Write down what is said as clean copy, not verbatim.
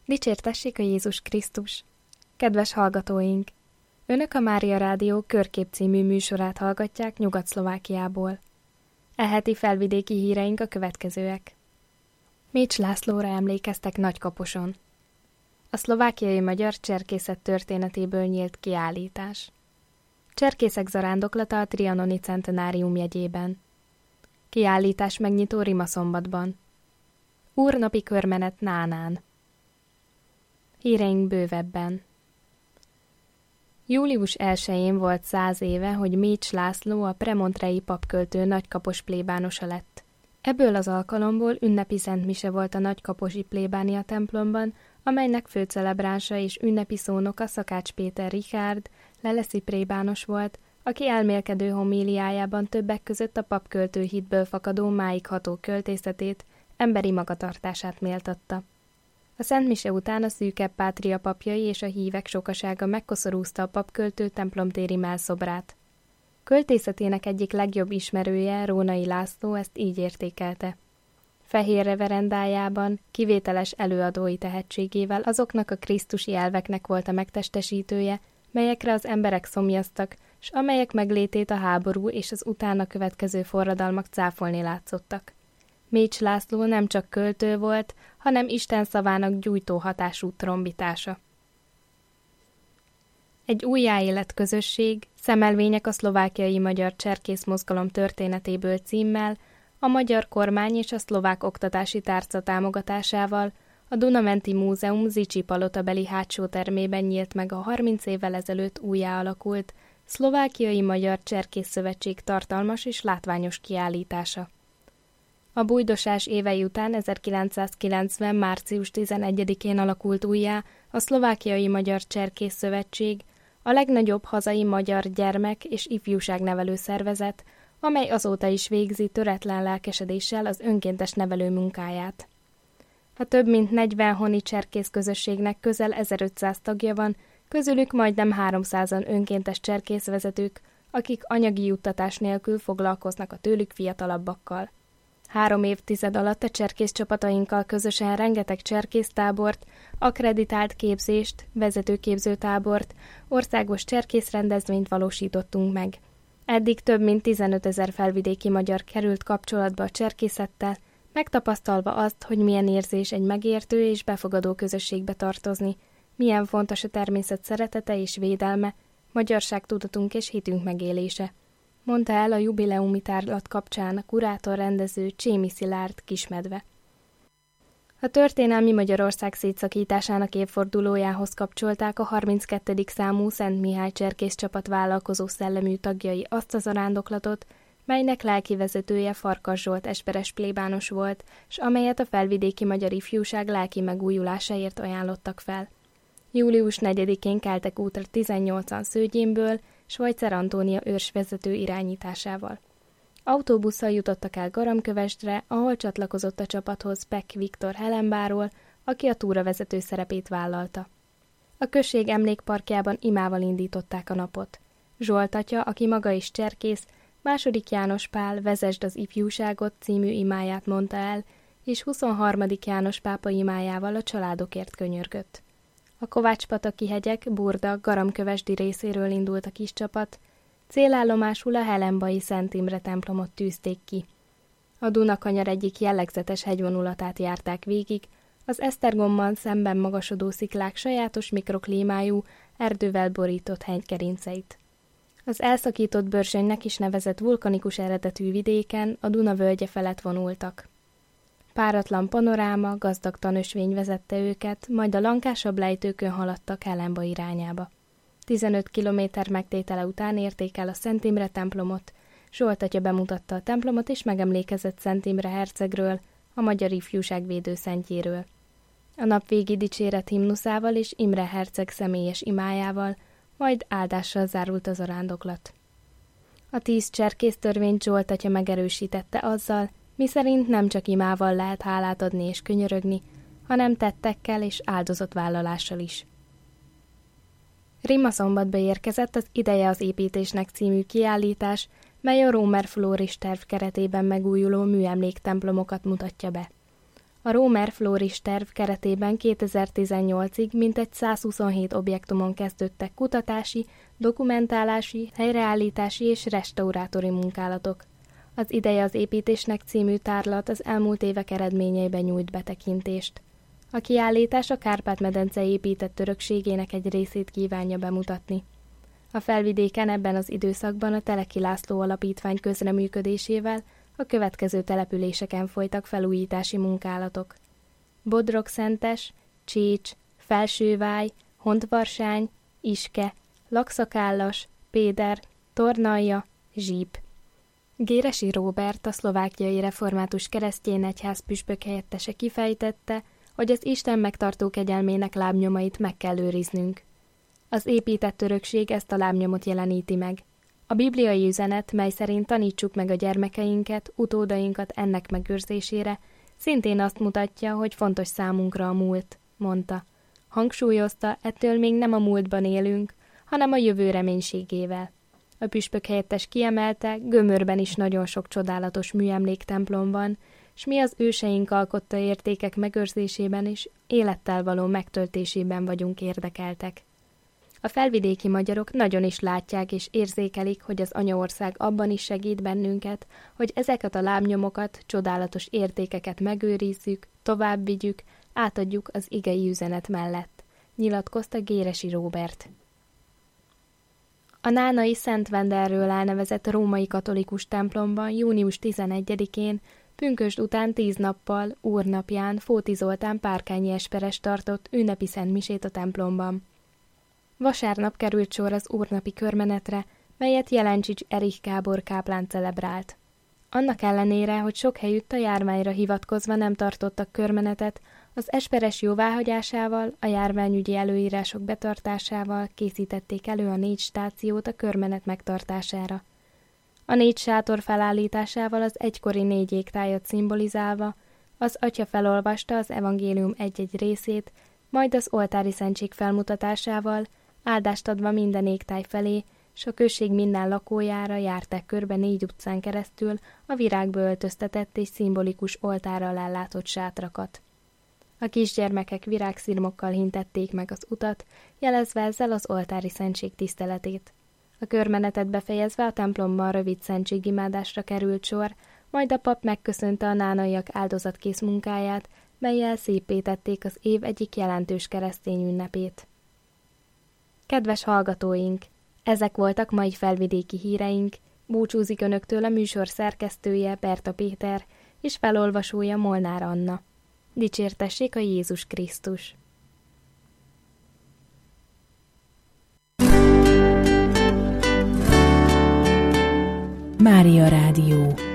Dicsértessék a Jézus Krisztus! Kedves hallgatóink! Önök a Mária Rádió Körkép című műsorát hallgatják Nyugat-Szlovákiából. E heti felvidéki híreink a következőek. Mécs Lászlóra emlékeztek Nagykaposon. A szlovákiai magyar cserkészet történetéből nyílt kiállítás. Cserkészek zarándoklata a trianoni centenárium jegyében. Kiállítás megnyitó Rimaszombatban. Úrnapi körmenet Nánán. Híreink bővebben. Július 1-én volt 100 éve, hogy Mécs László a premontrei papköltő nagykapos plébánosa lett. Ebből az alkalomból ünnepi szentmise volt a nagykaposi plébánia templomban, amelynek főcelebránsa és ünnepi szónoka Szakács Péter Richárd, leleszi plébános volt, aki elmélkedő homíliájában többek között a papköltő hitből fakadó máig ható költészetét, emberi magatartását méltatta. A szentmise után a szűkebb pátria papjai és a hívek sokasága megkoszorúzta a papköltő templomtéri mellszobrát. Költészetének egyik legjobb ismerője, Rónai László ezt így értékelte. Fehér reverendájában, kivételes előadói tehetségével azoknak a krisztusi elveknek volt a megtestesítője, melyekre az emberek szomjaztak, s amelyek meglétét a háború és az utána következő forradalmak cáfolni látszottak. Mécs László nem csak költő volt, hanem Isten szavának gyújtó hatású trombitása. Egy újjáélet közösség, szemelvények a szlovákiai magyar cserkész mozgalom történetéből címmel, a magyar kormány és a szlovák oktatási tárca támogatásával a Dunamenti Múzeum Zichy palotabeli hátsó termében nyílt meg a 30 évvel ezelőtt újjáalakult Szlovákiai Magyar Cserkész Szövetség tartalmas és látványos kiállítása. A bújdosás évei után 1990. március 11-én alakult újjá a Szlovákiai Magyar Cserkész Szövetség, a legnagyobb hazai magyar gyermek- és ifjúságnevelő szervezet, amely azóta is végzi töretlen lelkesedéssel az önkéntes nevelő munkáját. A több mint 40 honi cserkész közösségnek közel 1500 tagja van, közülük majdnem 300-an önkéntes cserkészvezetők, akik anyagi juttatás nélkül foglalkoznak a tőlük fiatalabbakkal. 3 évtized alatt a cserkész csapatainkkal közösen rengeteg cserkésztábort, akkreditált képzést, vezetőképzőtábort, országos cserkészrendezvényt valósítottunk meg. Eddig több mint 15 000 felvidéki magyar került kapcsolatba a cserkészettel, megtapasztalva azt, hogy milyen érzés egy megértő és befogadó közösségbe tartozni, milyen fontos a természet szeretete és védelme, magyarságtudatunk és hitünk megélése, mondta el a jubileumi tárlat kapcsán a kurátor-rendező Csémi Szilárd Kismedve. A történelmi Magyarország szétszakításának évfordulójához kapcsolták a 32. számú Szent Mihály cserkész csapat vállalkozó szellemű tagjai azt a zarándoklatot, melynek lelkivezetője Farkas Zsolt esperes plébános volt, s amelyet a felvidéki magyar ifjúság lelki megújulásáért ajánlottak fel. Július 4-én keltek útra 18-an Szőgyénből, Svajcer Antónia őrsvezető irányításával. Autóbusszal jutottak el Garamkövesdre, ahol csatlakozott a csapathoz Pek Viktor Helembáról, aki a túravezető szerepét vállalta. A község emlékparkjában imával indították a napot. Zsolt atya, aki maga is cserkész, II. János Pál Vezesd az ifjúságot című imáját mondta el, és 23. János pápa imájával a családokért könyörgött. A Kovács-pataki hegyek, Burda, Garamkövesdi részéről indult a kis csapat, célállomásul a Helenbai Szent Imre templomot tűzték ki. A Duna-kanyar egyik jellegzetes hegyvonulatát járták végig, az Esztergommal szemben magasodó sziklák sajátos mikroklímájú, erdővel borított hegygerinceit. Az elszakított Börzsönynek is nevezett vulkanikus eredetű vidéken a Duna völgye felett vonultak. Páratlan panoráma, gazdag tanösvény vezette őket, majd a lankásabb lejtőkön haladtak Helenba irányába. 15 kilométer megtétele után érték el a Szent Imre templomot, Zsolt atya bemutatta a templomot és megemlékezett Szent Imre hercegről, a magyar ifjúság védőszentjéről. A napvégi dicséret himnuszával és Imre herceg személyes imájával, majd áldással zárult a zarándoklat. A 10 cserkész törvényt Zsolt atya megerősítette azzal, miszerint nem csak imával lehet hálát adni és könyörögni, hanem tettekkel és áldozatvállalással is. Rimaszombatba érkezett az Ideje az építésnek című kiállítás, mely a Rómer Flóris terv keretében megújuló műemléktemplomokat mutatja be. A Romer Floris terv keretében 2018-ig mintegy 127 objektumon kezdődtek kutatási, dokumentálási, helyreállítási és restaurátori munkálatok. Az Ideje az építésnek című tárlat az elmúlt évek eredményeiben nyújt betekintést. A kiállítás a Kárpát-medence épített örökségének egy részét kívánja bemutatni. A Felvidéken ebben az időszakban a Teleki László Alapítvány közreműködésével a következő településeken folytak felújítási munkálatok. Bodrog-Szentes, Csécs, Felsőváj, Hontvarsány, Iske, Lakszakállas, Péder, Tornalja, Zsíp. Géresi Róbert, a szlovákiai református keresztény egyház püspök helyettese kifejtette, hogy az Isten megtartó kegyelmének lábnyomait meg kell őriznünk. Az épített örökség ezt a lábnyomot jeleníti meg. A bibliai üzenet, mely szerint tanítsuk meg a gyermekeinket, utódainkat ennek megőrzésére, szintén azt mutatja, hogy fontos számunkra a múlt, mondta. Hangsúlyozta, ettől még nem a múltban élünk, hanem a jövő reménységével. A püspök helyettes kiemelte, Gömörben is nagyon sok csodálatos műemléktemplom van, s mi az őseink alkotta értékek megőrzésében és élettel való megtöltésében vagyunk érdekeltek. A felvidéki magyarok nagyon is látják és érzékelik, hogy az anyaország abban is segít bennünket, hogy ezeket a lábnyomokat, csodálatos értékeket megőrizzük, tovább vigyük, átadjuk az igei üzenet mellett, nyilatkozta Géresi Róbert. A nánai Szent Venderről elnevezett római katolikus templomban június 11-én, pünkösd után 10 nappal, úrnapján Fóti Zoltán párkányi esperes tartott ünnepi szentmisét a templomban. Vasárnap került sor az úrnapi körmenetre, melyet Jelencsics Erich Gábor káplán celebrált. Annak ellenére, hogy sok helyütt a járványra hivatkozva nem tartottak körmenetet, az esperes jóváhagyásával, a járványügyi előírások betartásával készítették elő a 4 stációt a körmenet megtartására. A 4 sátor felállításával az egykori 4 égtájat szimbolizálva, az atya felolvasta az evangélium egy-egy részét, majd az oltári szentség felmutatásával, áldást adva minden égtáj felé, s a község minden lakójára járták körbe 4 utcán keresztül a virágba öltöztetett és szimbolikus oltárral ellátott sátrakat. A kisgyermekek virágszirmokkal hintették meg az utat, jelezve ezzel az oltári szentség tiszteletét. A körmenetet befejezve a templomban rövid szentségimádásra került sor, majd a pap megköszönte a nánaiak áldozatkész munkáját, mellyel széppé tették az év egyik jelentős keresztény ünnepét. Kedves hallgatóink! Ezek voltak mai felvidéki híreink, búcsúzik önöktől a műsor szerkesztője Berta Péter és felolvasója Molnár Anna. Dicsértessék a Jézus Krisztus! Mária Rádió